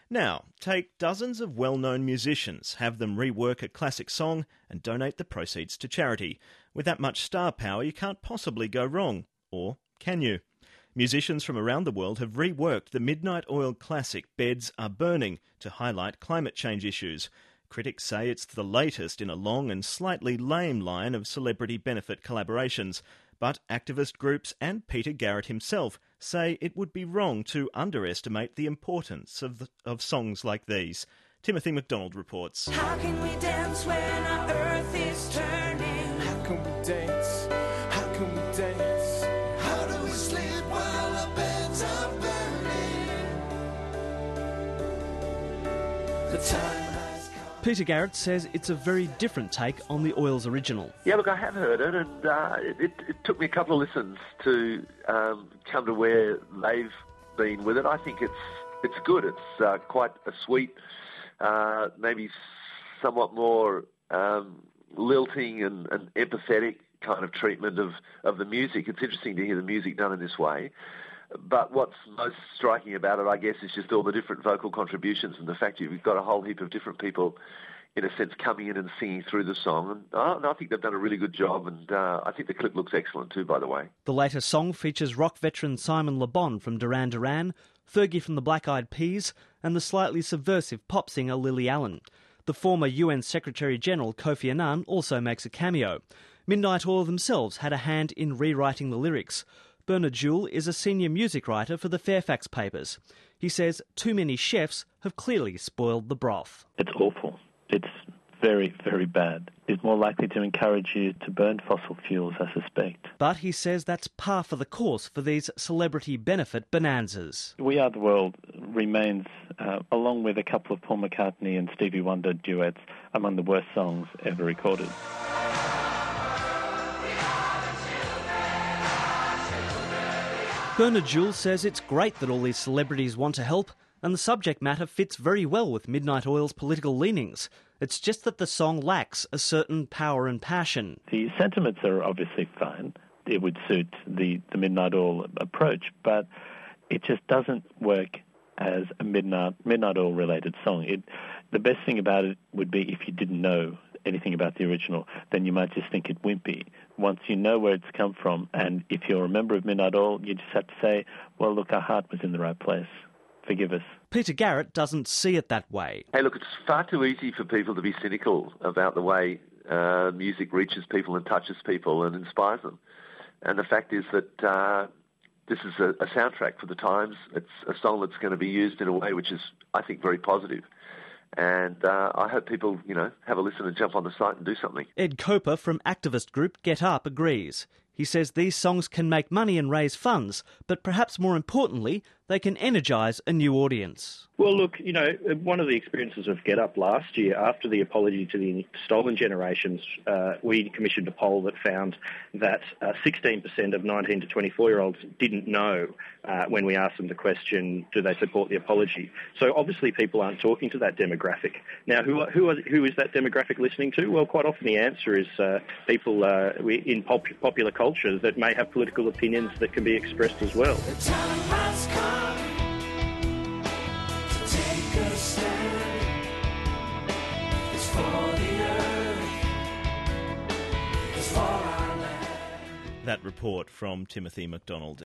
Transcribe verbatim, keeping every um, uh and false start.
Now, take dozens of well-known musicians, have them rework a classic song and donate the proceeds to charity. With that much star power, you can't possibly go wrong. Or can you? Musicians from around the world have reworked the Midnight Oil classic Beds Are Burning to highlight climate change issues. Critics say it's the latest in a long and slightly lame line of celebrity benefit collaborations. But activist groups and Peter Garrett himself say it would be wrong to underestimate the importance of, the, of songs like these. Timothy McDonald reports. How can we dance when our earth is turning? How can we dance? How can we dance? How do we sleep while our beds are burning? The time has come. Peter Garrett says it's a very different take on the Oils original. Yeah, look, I have heard it, and uh, it, it took me a couple of listens to um, come to where they've been with it. I think it's it's good. It's uh, quite a sweet, uh, maybe somewhat more um, lilting and, and empathetic kind of treatment of, of the music. It's interesting to hear the music done in this way. But what's most striking about it, I guess, is just all the different vocal contributions and the fact you've got a whole heap of different people, in a sense, coming in and singing through the song. And, uh, and I think they've done a really good job, and uh, I think the clip looks excellent too, by the way. The latest song features rock veteran Simon Le Bon from Duran Duran, Fergie from the Black Eyed Peas, and the slightly subversive pop singer Lily Allen. The former U N Secretary-General Kofi Annan also makes a cameo. Midnight Oil themselves had a hand in rewriting the lyrics. Bernard Jewell is a senior music writer for the Fairfax Papers. He says too many chefs have clearly spoiled the broth. It's awful. It's very, very bad. It's more likely to encourage you to burn fossil fuels, I suspect. But he says that's par for the course for these celebrity benefit bonanzas. We Are the World remains, uh, along with a couple of Paul McCartney and Stevie Wonder duets, among the worst songs ever recorded. Bernard Jewell says it's great that all these celebrities want to help, and the subject matter fits very well with Midnight Oil's political leanings. It's just that the song lacks a certain power and passion. The sentiments are obviously fine. It would suit the, the Midnight Oil approach, but it just doesn't work as a Midnight, Midnight Oil-related song. It, the best thing about it would be if you didn't know anything about the original, then you might just think it wimpy. Once you know where it's come from, and if you're a member of Midnight Oil, you just have to say, well, look, our heart was in the right place. Forgive us. Peter Garrett doesn't see it that way. Hey, look, it's far too easy for people to be cynical about the way uh, music reaches people and touches people and inspires them. And the fact is that uh, this is a, a soundtrack for the times. It's a song that's going to be used in a way which is, I think, very positive. And uh, I hope people, you know, have a listen and jump on the site and do something. Ed Coper from activist group Get Up agrees. He says these songs can make money and raise funds, but perhaps more importantly, they can energise a new audience. Well, look, you know, one of the experiences of Get Up last year, after the apology to the stolen generations, uh, we commissioned a poll that found that uh, sixteen percent of nineteen to twenty-four-year-olds didn't know uh, when we asked them the question, do they support the apology? So obviously people aren't talking to that demographic. Now, who who, are, who is that demographic listening to? Well, quite often the answer is uh, people uh, in pop, popular culture that may have political opinions that can be expressed as well. The time has come to take a stand. It's for the earth, it's for our land. That report from Timothy McDonald.